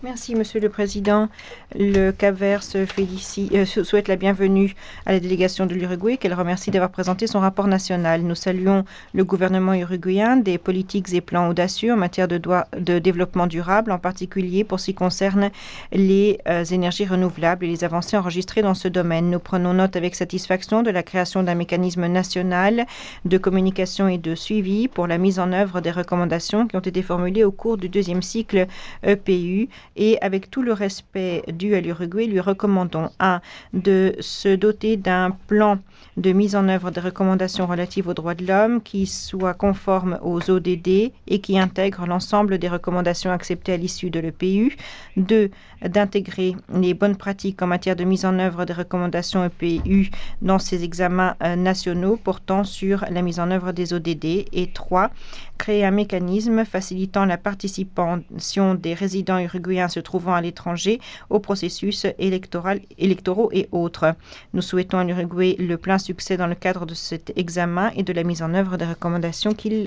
Merci, Monsieur le Président. Le Cap-Vert souhaite la bienvenue à la délégation de l'Uruguay, qu'elle remercie d'avoir présenté son rapport national. Nous saluons le gouvernement uruguayen des politiques et plans audacieux en matière de développement durable, en particulier pour ce qui concerne les énergies renouvelables et les avancées enregistrées dans ce domaine. Nous prenons note avec satisfaction de la création d'un mécanisme national de communication et de suivi pour la mise en œuvre des recommandations qui ont été formulées au cours du deuxième cycle EPU. Et avec tout le respect dû à l'Uruguay, lui recommandons de se doter d'un plan de mise en œuvre des recommandations relatives aux droits de l'homme qui soit conforme aux ODD et qui intègre l'ensemble des recommandations acceptées à l'issue de l'EPU. 2. D'intégrer les bonnes pratiques en matière de mise en œuvre des recommandations EPU dans ses examens nationaux portant sur la mise en œuvre des ODD. Et 3. Créer un mécanisme facilitant la participation des résidents uruguayens se trouvant à l'étranger aux processus électoraux et autres. Nous souhaitons à l'Uruguay le plein succès dans le cadre de cet examen et de la mise en œuvre des recommandations qu'il